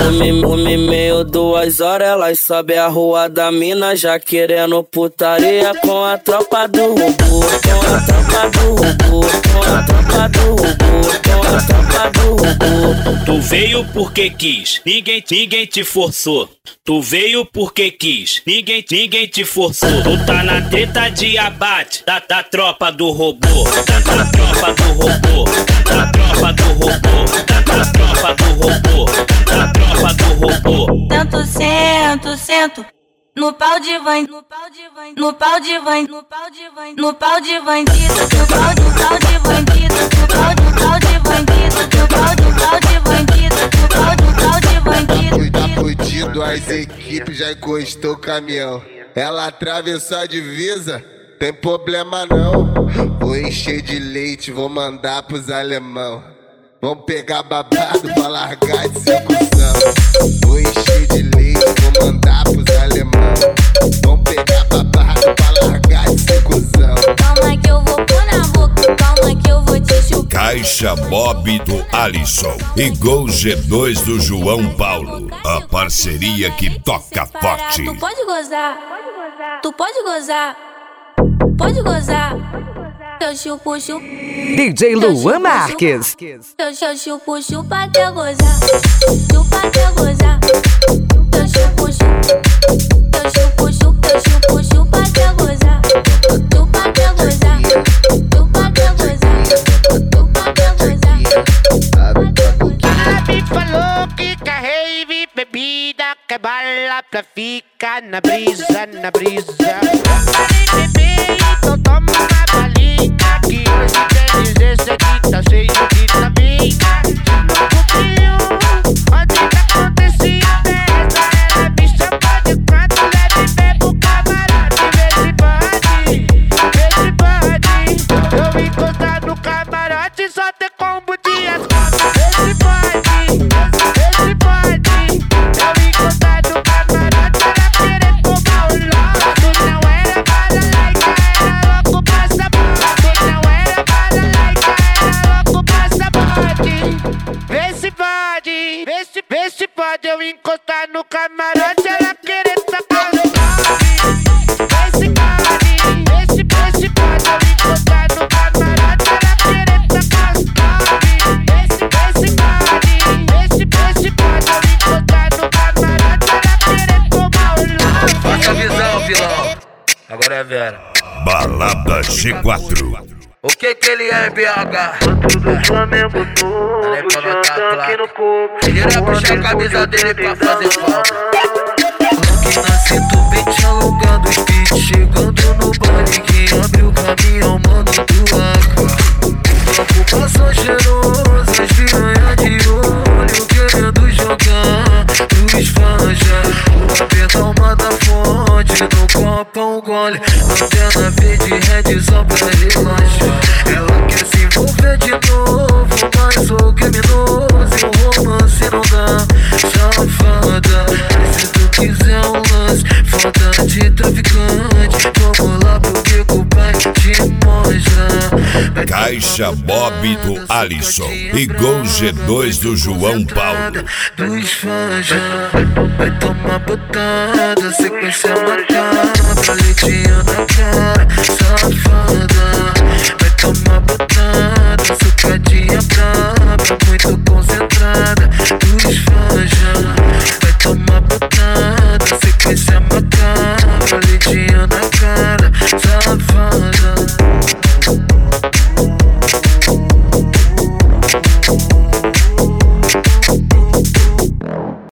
meio 2 horas, elas sobe a rua da mina, já querendo putaria com a tropa do robô, com a tropa do robô, com a tropa do robô, com a tropa do robô. Tu veio porque quis, ninguém te forçou. Tu veio porque quis, ninguém te forçou. Tu tá na treta de abate da tropa do robô, da tropa do robô, da tropa do robô, da tropa do robô, da tropa do robô. Tanto sento no pau de van, no pau de van, no pau de van, no pau de van, no pau de bandido, no pau de bandido, no pau de bandido, no pau de bandido, no pau de bandido. Tá fudido, as equipes já encostou o caminhão. Ela atravessou a divisa, tem problema não. Vou encher de leite, vou mandar pros alemão. Vão pegar babado pra largar de execução. Vou encher de leite, vou mandar pros alemão. Vão pegar babado pra largar de execução. Calma que eu vou pôr na boca, calma que eu vou te chupar. Caixa Bob do Alisson e Gol G2 do João Paulo. A parceria que toca forte. Tu pode gozar, tu pode gozar, pode gozar. Eu chupo. DJ Luan Marques. Eu chupo até gozar. Chupa até gozar. Eu chupo até gozar. Chupa até gozar. Chupa até gozar. Chupa até gozar. Ela me falou que quer rave, bebida, quer bala pra ficar na brisa, na brisa. Parei de beber, então toma uma balinha, que hoje quer dizer se aqui tá cheio de tavinha. Onde que acontecia festa, ela me chamou de canto, leve bebo camarote, vê se pode. Eu encostar no camarote, só ter combo de asfalto, vê se pode. Eu encostar no camarote, ela querer tomar o lote. Não era bala laica, era louco passaporte. Não era bala laica, era louco passaporte. Vê se pode, eu encostar no camarote, ela querer tacar o lote. Vê se pode, eu encostar no camarote, ela querer tacar o lote. Vê se pode, eu encostar no camarote, ela querer tomar o lote. Passa a visão, vilão. Agora é Vera. Balada G4. O que ele é, BH? Do Flamengo todo, já aqui no corpo. Tira puxa a camisa dele pra fazer falta. Aqui na cinto, pente alongado, speed chegando no baile. Quem abre o caminhão, mano, do Aqua. Ocupação cheirosa, as piranha de olho, querendo jogar luz fanja. O pedal da fonte, no copo um gole. Antena verde, red só pra relaxar. Ela quer se envolver de novo, mas sou criminoso e o romance não dá. Safada, se tu quiser um lance, foda de traficante, vamos lá pro que o pai te mostra. Caixa Bob do Alisson e Gol G2 do João Paulo. Dos fãs já vai tomar botada, sequência matada, leitinho na cara, safada. Vai tomar botada, sucadinha braba, muito concentrada. Dos fãs já